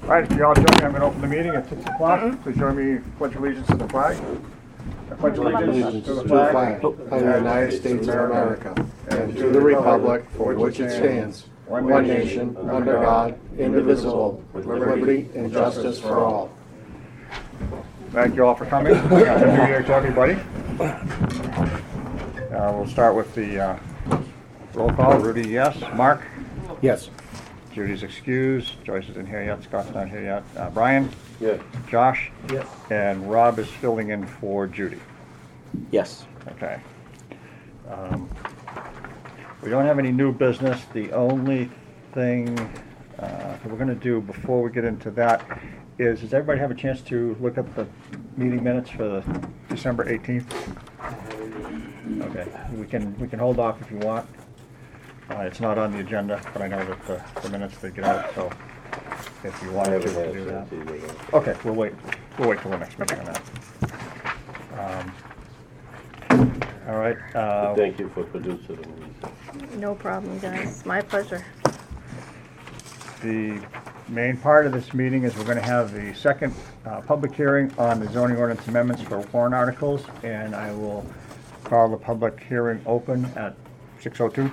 right, if you all join me, I'm going to open the meeting at 6 o'clock. Please join me, pledge allegiance to the flag. I pledge allegiance to the flag of the United States of America and to the republic for which it stands, one nation, under God, indivisible, with liberty and justice for all. Thank you all for coming. Happy New Year to everybody. We'll start with the roll call. Rudy, yes. Mark? Yes. Judy's excused. Joyce isn't here yet. Scott's not here yet. Brian? Yes. Josh? Yes. And Rob is filling in for Judy. Yes. Okay. We don't have any new business. The only thing that we're going to do before we get into that is, does everybody have a chance to look at the meeting minutes for the December 18th? Okay. We can hold off if you want. It's not on the agenda, but I know that the minutes they get out, so if you wanted to do that. Okay, we'll wait till the next meeting on that. All right. Thank you for producing these. No problem, guys. My pleasure. The main part of this meeting is we're going to have the second public hearing on the zoning ordinance amendments for warrant articles, and I will call the public hearing open at 6:02.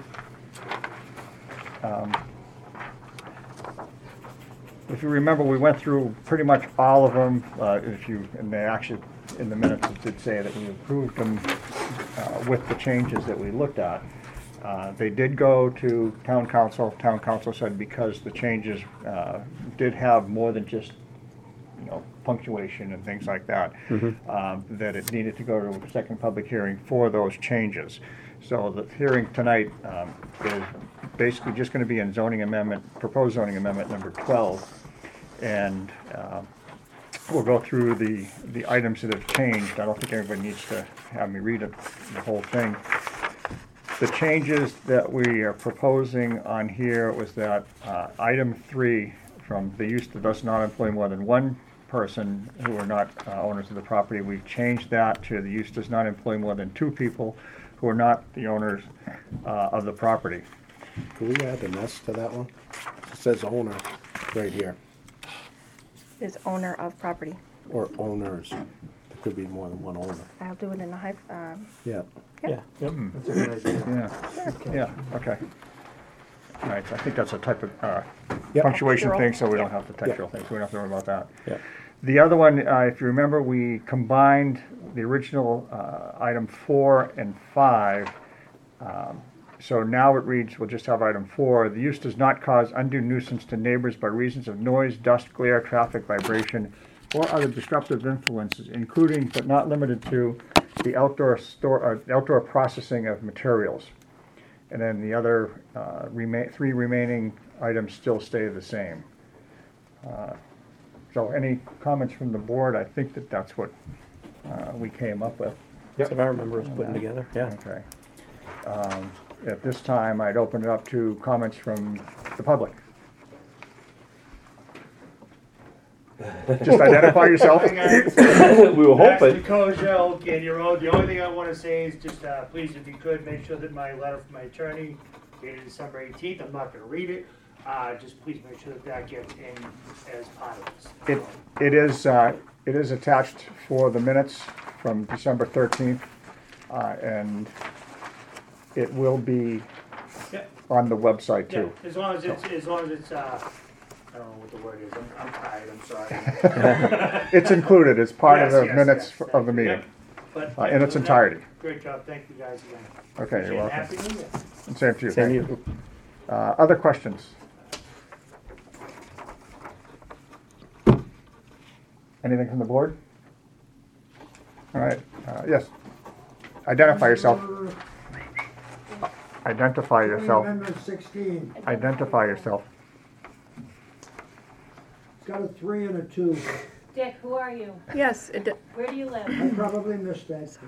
If you remember, we went through pretty much all of them. And they actually, in the minutes, it did say that we approved them with the changes that we looked at. They did go to town council. Town council said because the changes did have more than just, punctuation and things like that, that it needed to go to a second public hearing for those changes. So the hearing tonight is basically just going to be in proposed zoning amendment number 12. And we'll go through the items that have changed. I don't think everybody needs to have me read the whole thing. The changes that we are proposing on here was that item 3, from the use that does not employ more than one person who are not owners of the property, we've changed that to the use does not employ more than 2 people who are not the owners of the property. Can we add an S to that one? It says owner right here, Is owner of property. or owners. There could be more than one owner. I'll do it in a Yeah. Yep. Yeah, okay. All right, so I think that's a type of Yep. punctuation Textural. thing, so we don't Yep. have the textual thing, so we don't have to worry about that. Yeah. The other one, if you remember, we combined the original item 4 and 5. So now it reads, we'll just have item 4. The use does not cause undue nuisance to neighbors by reasons of noise, dust, glare, traffic, vibration, or other disruptive influences, including but not limited to the outdoor processing of materials. And then the other 3 remaining items still stay the same. So any comments from the board? I think that's what we came up with. Yep. If I remember us putting together, yeah. Okay. At this time, I'd open it up to comments from the public. Just identify yourself. Hi guys. We were hoping. Kojo, Candy Road. The only thing I want to say is just please, if you could, make sure that my letter from my attorney dated December 18th, I'm not going to read it. Just please make sure that gets in as part of this. It is attached for the minutes from December 13th, and it will be Yep. on the website Yeah, too. as long as it's I don't know what the word is. I'm tired. I'm sorry. It's included. It's part of Yes, the yes, minutes yes, of the thank you. meeting, Yep. But in its entirety. Great job. Thank you guys again. Okay, you're welcome. Happy New Year. And same to you. Same Thank you. Other questions? Anything from the board? All right, yes. Identify yourself. Identify yourself. Amendment 16, Identify yourself. it's got a 3 and a 2. Dick, who are you? Yes, Where do you live? I probably missed that.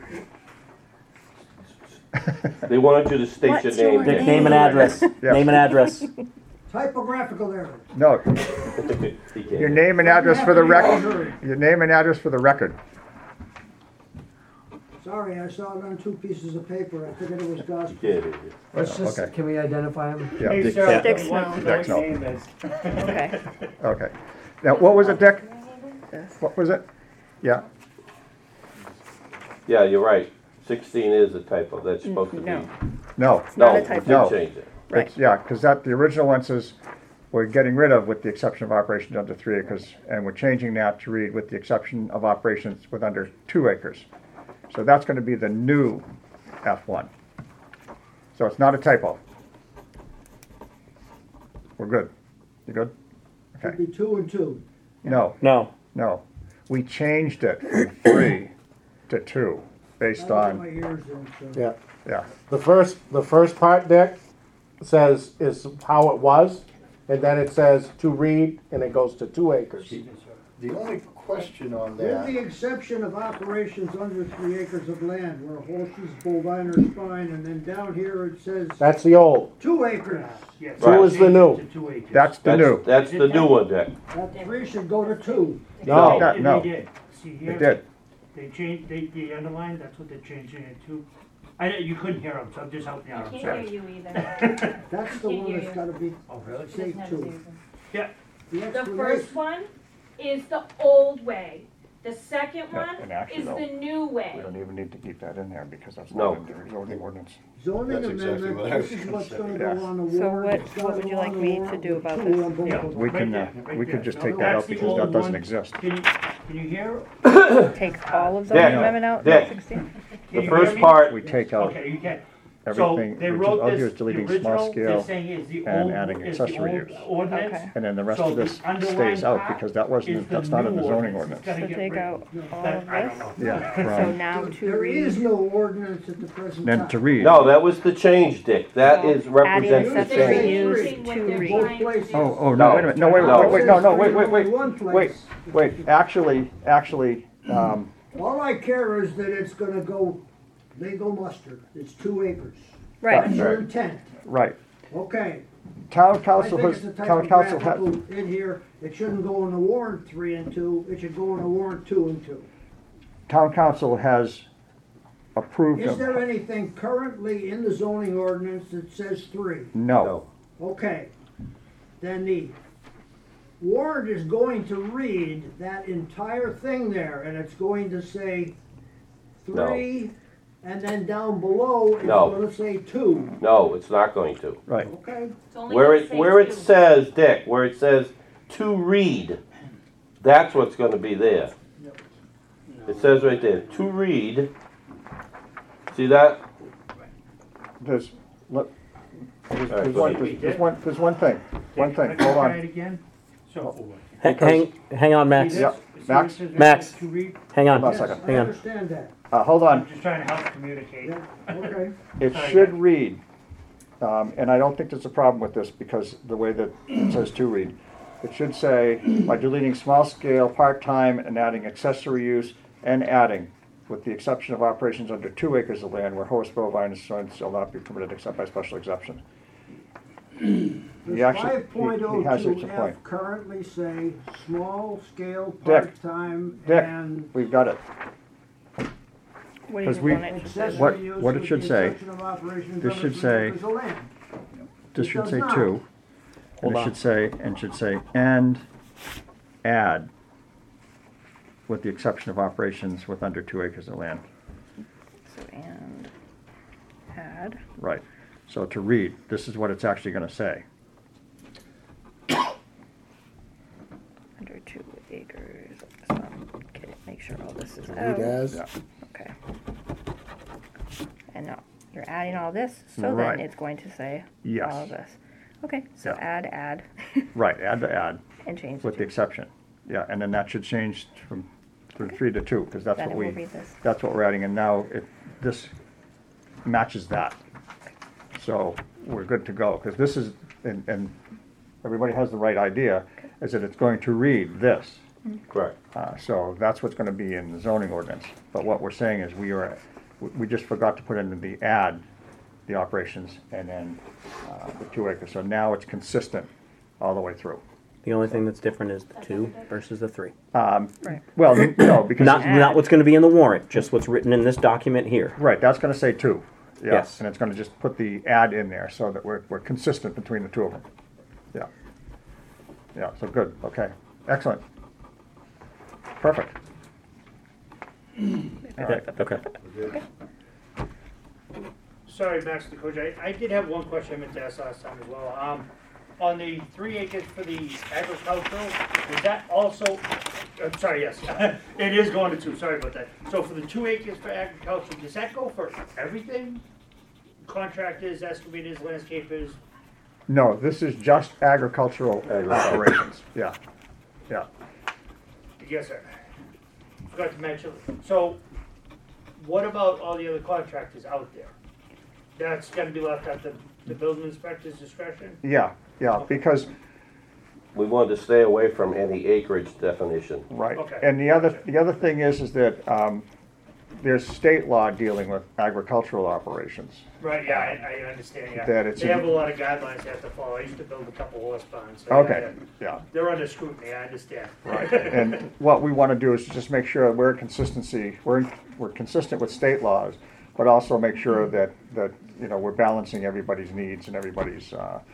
They wanted you to state What's your your name. name? Dick, name and address. Yes. Name and address. Typographical error. No, He can't. your name and address for the record. Your name and address for the record. Sorry, I saw it on 2 pieces of paper. I figured it was gospel. Yeah, yeah. Let's just, Okay. can we identify him? Yeah. Hey, Dick sir, Dick what Snow. the Dick Snow. name is. okay. Okay. Now, what was it, Dick? This. What was it? Yeah, Yeah, you're right. 16 is a typo. That's supposed to be. No, no. not No, a we typo. did No. change it. Right. It's- Yeah, because that, the original one says, we're getting rid of with the exception of operations under 3 acres, and we're changing that to read with the exception of operations with under 2 acres. So that's gonna be the new F1. So it's not a typo. We're good. You good? Should Okay. be 2 and 2. No, No. no. We changed it from 3 to 2, based I got my on, ears in, so. Yeah. yeah. The first part, Dick, says is how it was, and then it says to read, and it goes to 2 acres. The only question on With that, the exception of operations under 3 acres of land where horses, bovine, or swine, and then down here it says That's the old. 2 acres. Yeah, Right. Two is the new. to 2 acres. That's the new. That's the new one, Dick. That 3 should go to 2. No. That- no. They did. See here? It did. They changed, they underlined, that's what they're changing it to. You couldn't hear them, so I'm just helping you I out, I'm can't sorry. hear you either. That's the Can't one hear that's you. gotta be, Oh, really? say Doesn't have 2. Susan. Yeah, The The explanation, first one is the old way. The second Yeah, one and actually, is though, the new way. We don't even need to keep that in there, because that's No. not in the zoning ordinance. zoning That's exactly amendment, what I was this is gonna what's say. gonna Yeah. go on the So warrant. what- It's gotta what would you go like on the me to warrant do with about 2 this? on both Yeah. of them. We can, Right there, we could right just there. take that out That's the because that old doesn't one. exist. Can you hear? Take all of zoning Dick, amendment out, Dick. 16? The first part, We take out Okay, you can. everything, So they which is, wrote all here this, is the deleting small original, they're scale, saying is the and old, adding is the accessory old use. ordinance. Okay. and then the rest So of the this underlined stays out, part because that is wasn't, the that's not in the new zoning ordinance. ordinance. It's gotta So get take rid- out all that- of I don't this? know. Yeah, So from, now to There is read, no ordinance at the present time. then to read. no, that was the change, Dick. That Well, is represents the accessory change. use Changing what to they're read. trying to Both places. do. Oh, no, No. wait a minute, no, wait, No. wait, wait, no, no, wait, It wait, says wait, three in only one wait, place. wait, actually, All I care is that it's gonna go legal muster. It's 2 acres. right, That's your Right. intent. right, Okay. town I council think has, it's a town council has, typographical in here. It shouldn't go in the warrant 3 and 2. It should go in the warrant 2 and 2. town council has approved Is there them. anything currently in the zoning ordinance that says 3? No, Okay. Then the warrant is going to read that entire thing there, and it's going to say 3, and then down below, it's No. gonna say 2. No, it's not going to. right, Okay? It's only Where gonna it, say where it two. says, Dick, where it says to read, that's what's gonna be there. It says right there, to read. See that? there's, look, there's All right, one, go ahead. there's one thing, hold Try it on. again. So. Hang on, Max. See Yeah, this? See what Max? it says right Max. there, to read? Hang on. Hold on a Yes, second. I Hang on. understand that. Hold on, I'm just trying to help communicate. Yeah, okay. it Sorry, should Dick. read, and I don't think there's a problem with this, because the way that it says to read. It should say, by deleting small scale, part-time, and adding accessory use, and adding, with the exception of operations under 2 acres of land where horse, bovine, and swine shall not be permitted except by special exception. He Does actually, he has it 5.02 to point. F currently say small scale, Dick. part-time, Dick. and We've got it. what do 'Cause you we- want it to say? accessory What- use what it with should the say, exception of operations this under should 3 say- acres of land? This It should does say not. 2. Hold And it on. should say, add, with the exception of operations with under 2 acres of land. So, and add, Right. So to read, this is what it's actually gonna say. under 2 acres, so, okay, make sure all this is Read out, as. Yeah. okay. And now, you're adding all this, so Right. then it's going to say Yes. all of this. Okay, so Yeah. add, Right, add to add, and change with the to, exception. Yeah, and then that should change from 3 to 2, because that's then what it will we, be this. that's what we're adding, and now this matches that. So we're good to go, because this is, and everybody has the right idea, is that it's going to read this. Correct. So that's what's gonna be in the zoning ordinance. But what we're saying is we just forgot to put in the add, the operations, and then the 2 acres. So now it's consistent all the way through. The only thing that's different is the 2 versus the 3. Right. Well, no, because. Not what's going to be in the warrant, just what's written in this document here. Right, that's gonna say 2. Yeah, Yes. and it's gonna just put the add in there so that we're consistent between the 2 of them. Yeah. Yeah, so good, okay. Excellent. Perfect. All right. Okay. Sorry, Max the coach, I did have one question I meant to ask last time as well. On the 3 acres for the agricultural, is that also, I'm sorry, yes, it is going to 2, sorry about that. So for the 2 acres for agriculture, does that go for everything? Contractors, excavators, landscapers? No, this is just agricultural operations. Yeah, yeah. Yes, sir. Forgot to mention, so what about all the other contractors out there? That's gonna be left at the building inspector's discretion? Yeah, yeah, because, We wanted to stay away from any acreage definition. right. Okay. And the other thing is that there's state law dealing with agricultural operations. Right, yeah, I understand, yeah. That it's They a- have a lot of guidelines they have to follow. I used to build a couple horse barns. So Okay, yeah, They're under scrutiny, I understand. right. And what we want to do is just make sure we're we're consistent with state laws, but also make sure that you know, we're balancing everybody's needs and everybody's,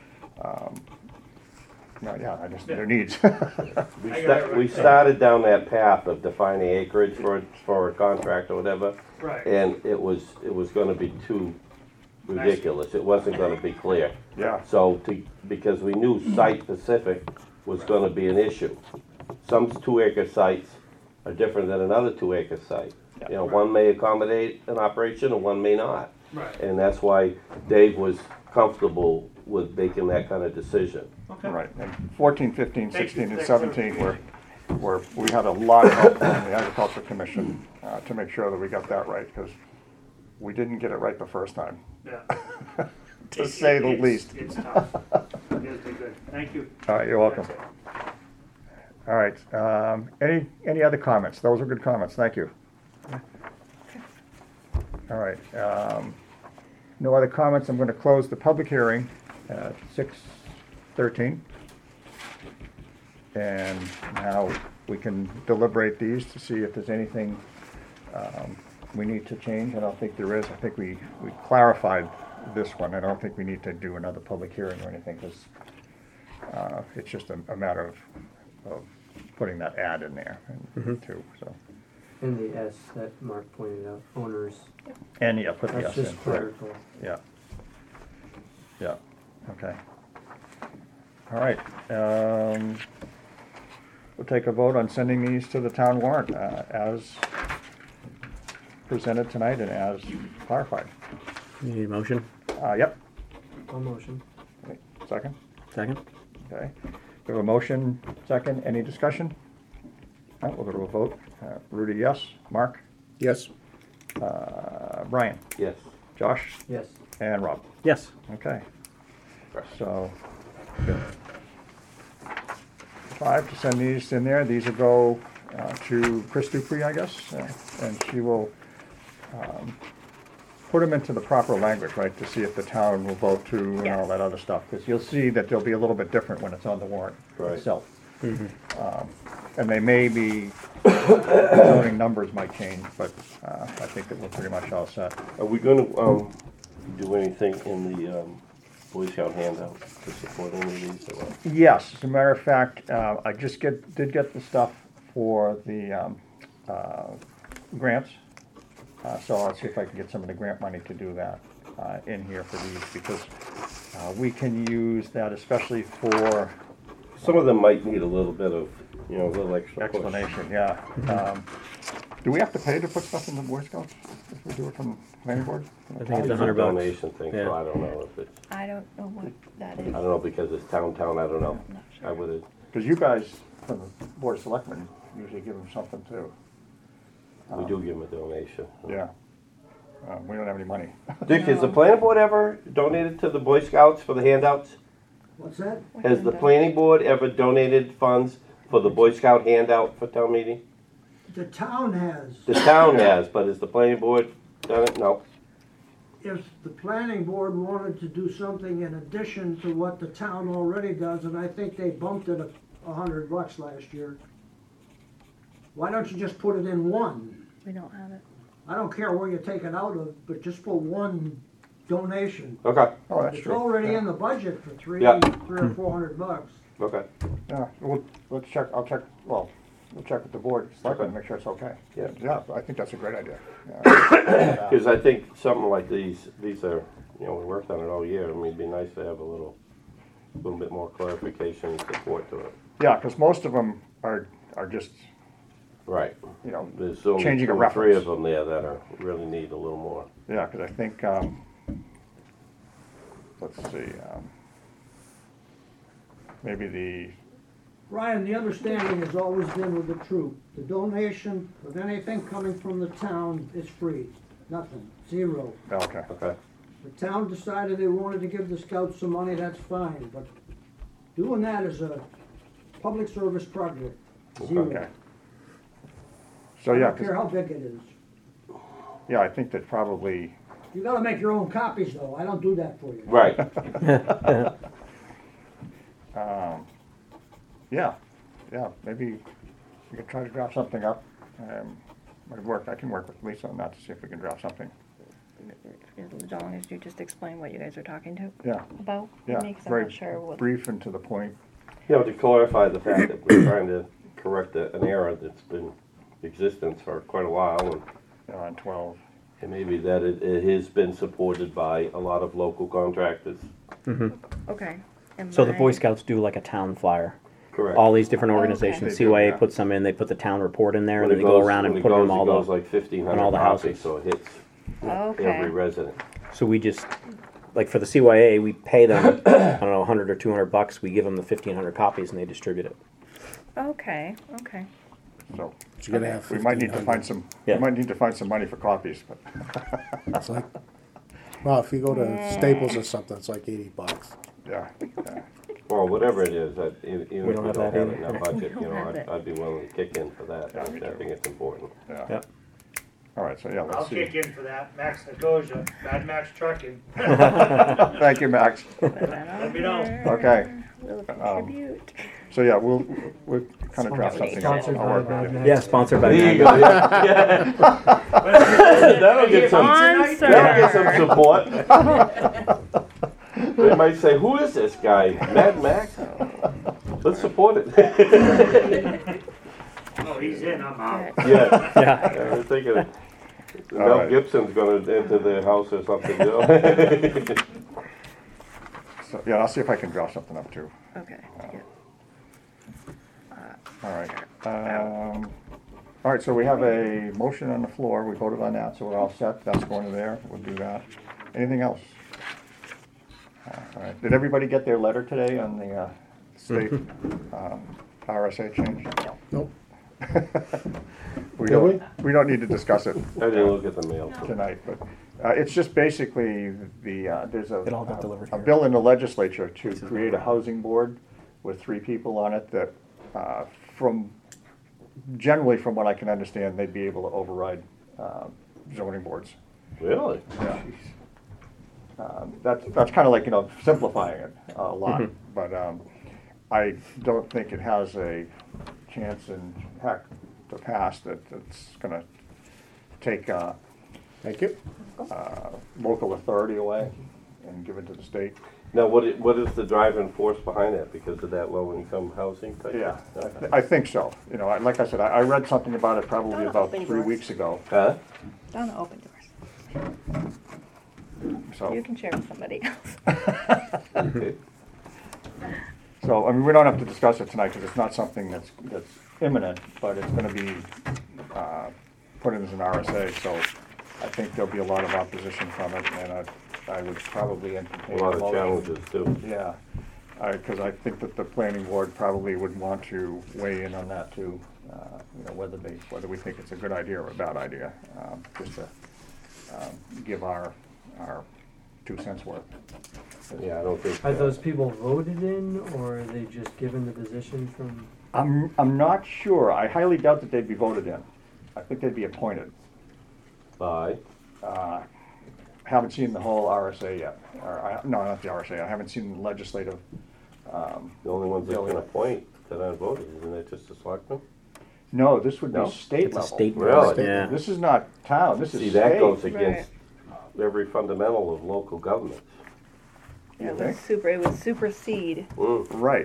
their needs. We started down that path of defining acreage for a contract or whatever, Right, and it was gonna be too ridiculous. It wasn't gonna be clear. Yeah, So because we knew site-specific was gonna be an issue. Some 2-acre sites are different than another 2-acre site. You know, one may accommodate an operation and one may not. right, And that's why Dave was comfortable with making that kind of decision. okay. right. And 14, 15, Thank 16, you. and Thanks, 17 sir. we had a lot of help from the Agriculture Commission to make sure that we got that right, because we didn't get it right the first time, Yeah. to say the least. It's tough. Yes, they're good. Thank you. All right, you're welcome. That's it. All right, any other comments? Those are good comments, thank you. All right, no other comments, I'm gonna close the public hearing at 6:13. And now we can deliberate these to see if there's anything we need to change. I don't think there is. I think we clarified this one. I don't think we need to do another public hearing or anything, because it's just a matter of putting that ad in there too, so. And the S that Mark pointed out, owners, And yeah, put the that's S in, just correct. clerical. Yeah. Yeah, okay. All right, we'll take a vote on sending these to the town warrant, as presented tonight and as clarified. You need a motion? Yep, I'll motion. okay, second, Second? okay. We have a motion, second, any discussion? All right, we'll go to a vote. Rudy, yes, Mark, Yes. Brian, Yes. Josh, Yes. and Rob. Yes. Okay. So, good. 5 to send these in there. These will go to Chris Dupree, I guess, and she will put them into the proper language, right, to see if the town will vote to and all Yes. that other stuff. Because you'll see that they'll be a little bit different when it's on the warrant Right. itself. And they may be, zoning numbers might change, but I think that we're pretty much all set. Are we gonna, do anything in the, Boy Scout handout to support any of these or what? Yes, as a matter of fact, I just did get the stuff for the grants. So I'll see if I can get some of the grant money to do that in here for these, because we can use that especially for Some of them might need a little bit of, you know, a little extra push. explanation, yeah. Do we have to pay to put stuff in the Boy Scouts if we do it from the planning board? I think it's It's a $100. donation thing, so Yeah. I don't know if it's, I don't know what that is. I don't know because it's town, I don't know. I'm not sure. I would've, Because you guys, from the Board of Selectmen, usually give them something too. we do give them a donation. Yeah. We don't have any money. Dick, has the planning board ever donated to the Boy Scouts for the handouts? What's that? Has the planning board ever donated funds for the Boy Scout handout for town meeting? The town has. The town has, but has the planning board done it? No. If the planning board wanted to do something in addition to what the town already does, and I think they bumped it $100 last year, why don't you just put it in one? We don't have it. I don't care where you take it out of, but just put one donation. Okay. Oh, that's It's true. already Yeah. in the budget for three Yeah. or $400. Okay. Yeah, we'll check, I'll check, well, we'll check with the board, selectmen, make sure it's okay. Yeah. Yeah, I think that's a great idea. Yeah. Because I think something like these are, we worked on it all year, I mean, it'd be nice to have a little bit more clarification and support to it. Yeah, because most of them are just, Right. There's only changing a 2 or 3 reference. of them there that are, really need a little more. Yeah, because I think, let's see, maybe the, Ryan, the understanding has always been with the troop, the donation of anything coming from the town is free, nothing, zero. okay, Okay. The town decided they wanted to give the scouts some money, that's fine, but doing that is a public service project, zero. okay. So, I yeah, don't care 'cause- how big it is. yeah, I think that probably, You gotta make your own copies though, I don't do that for you. Right. yeah, maybe we could try to draft something up. I can work with Lisa on that to see if we can draft something. As long as you just explain what you guys are talking to Yeah, about, yeah, because I'm very not sure what. brief and to the point. To clarify the fact that we're trying to correct an error that's been in existence for quite a while, On 12. and maybe that it has been supported by a lot of local contractors. Okay. And So the my- Boy Scouts do like a town flyer. Correct. All these different Okay. organizations, They do, CYA yeah. puts them in, they put the town report in there, and When then it they go goes- around when and it put them goes, all it goes the, like on 1,500 all the copies, houses. so it hits Okay. every resident. so we just, like for the CYA, we pay them, I don't know, 100 or 200 bucks, we give them the 1,500 copies and they distribute it. Okay, okay. So You're gonna have we might need to 1,500. find some, Yeah. we might need to find some money for copies, but, It's like, well, if you go to Staples or something, it's like $80. yeah, yeah. Well, whatever it is, even if we don't don't have have that it in either. our budget, We don't have it. I'd be willing to kick in for that. Yeah, I me think it's important. Yeah. Yep. All right, so yeah, I'll let's see. kick in for that. Max Nagosia, Mad Max Trucking. Thank you, Max. Let me know. Okay, Will contribute. so yeah, we'll kind of draft something. Sponsored I'll by work with Mad you. Max. Yeah, sponsored by There you Mad go, Max. yeah. That'll get some, Sponsor. that'll get some support. They might say, who is this guy? Mad Max? Let's support it. Oh, he's in, I'm out. Yeah. Yeah. I'm thinking All Mel right. Gibson's gonna enter their house or something, you know? So, yeah, I'll see if I can draft something up too. Okay. Yeah. All right. All right, so we have a motion on the floor. We voted on that, so we're all set. That's going to there. We'll do that. Anything else? All right. Did everybody get their letter today on the state RSA change? Nope. We Did don't, we don't need to discuss it I didn't look at the mail. tonight, but it's just basically there's It all got delivered a here. bill in the legislature to create a housing board with 3 people on it that, generally from what I can understand, they'd be able to override zoning boards. Really? Yeah. That's kind of like, simplifying it a lot, but I don't think it has a chance in heck to pass that it's gonna take Thank you. local authority away and give it to the state. Now, what is the driving force behind that? Because of that low-income housing type? Yeah, Okay. I think so. Like I said, I read something about it probably Don't about open 3 doors. weeks ago, Huh? Don't open doors. so. You can share with somebody else. Okay. So, I mean, we don't have to discuss it tonight, because it's not something that's imminent, but it's gonna be, put in as an RSA, so I think there'll be a lot of opposition from it, and I would probably A entertain lot of motion. challenges too. Yeah, because I think that the planning board probably would want to weigh in on that too, whether we think it's a good idea or a bad idea, just to give our 2 cents worth. Yeah, I don't think. Are those people voted in, or are they just given the position from? I'm not sure. I highly doubt that they'd be voted in. I think they'd be appointed. By? Haven't seen the whole RSA yet. No, not the RSA. I haven't seen the legislative. The only ones that Bill, can yeah. appoint that aren't voted, isn't that just the selectmen? No, this would be No? state It's a level. state. Really? Yeah. This is not town. This is See, state. that goes against every fundamental of local government. You It think? was it would supersede. Mm. Right.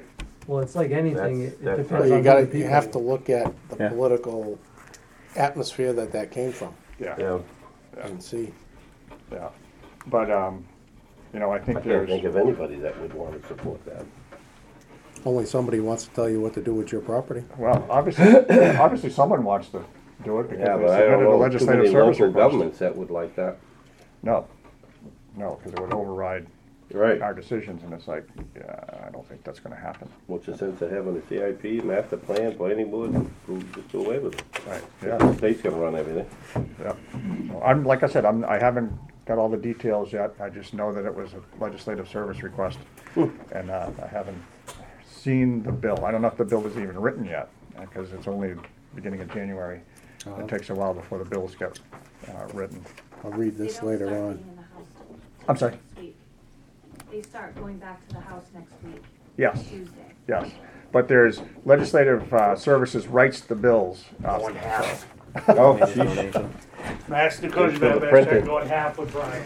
Well, it's like anything, it That's- depends Well, on you how gotta, the you people. have to look at the Yeah. political atmosphere that came from Yeah, and see. Yeah. But, you know, I I think can't there's, think of anybody that would want to support that. Only somebody wants to tell you what to do with your property. well, obviously someone wants to do it because Yeah, they but I don't submitted a know too legislative many service local request. governments that would like that. No, because it would override Right. our decisions, and it's like, yeah, I don't think that's gonna happen. What's the sense of having a CIP, master plan, planning board, just do away with it? Right, The yeah, state's gonna run everything. yeah. Well, like I said, I haven't got all the details yet. I just know that it was a legislative service request. And I haven't seen the bill. I don't know if the bill is even written yet, because it's only beginning of January. It takes a while before the bills get written. I'll read this They don't later start on. being in the house till I'm sorry? next week. They start going back to the house next week, Yes, Tuesday. yes. But there's legislative services writes the bills. Going half. Oh, Maybe it's sheesh. donation. Max Dakota For the better printing. start going half with Brian.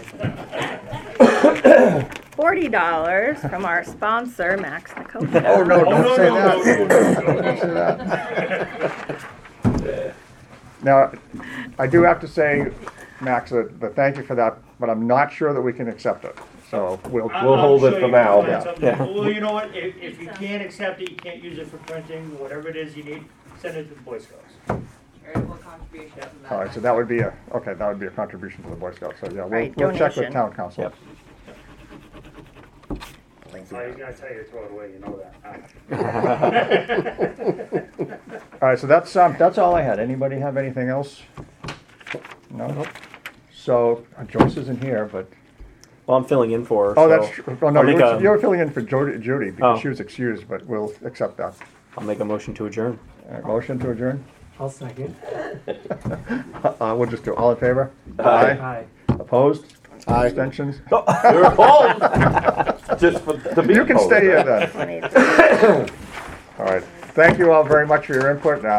$40 from our sponsor, Max Nakota. Oh, no, Oh, don't no, say no, that. no, no, no. Don't say that. Now, I do have to say, Max, that thank you for that, but I'm not sure that we can accept it. So we'll, We'll hold it for now, but- Well, you know what, if you can't accept it, you can't use it for printing, whatever it is you need, send it to the Boy Scouts. Charitable contribution to that. all right, so that would be a contribution to the Boy Scouts. So, yeah, Right, we'll check with donation. town council. Yep. Oh, he's gonna tell you to throw it away, you know that. All right, so that's all I had. Anybody have anything else? No? So Joyce isn't here, but, Well, I'm filling in for her. oh, so that's true. Oh, no, I'll make you're a, filling in for Judy because Oh. she was excused, but we'll accept that. I'll make a motion to adjourn. Motion to adjourn? I'll second. We'll just do all in favor? Aye. Opposed? Aye. Abstentions? You're opposed. Just to be You can opposed. stay here then. All right. Thank you all very much for your input.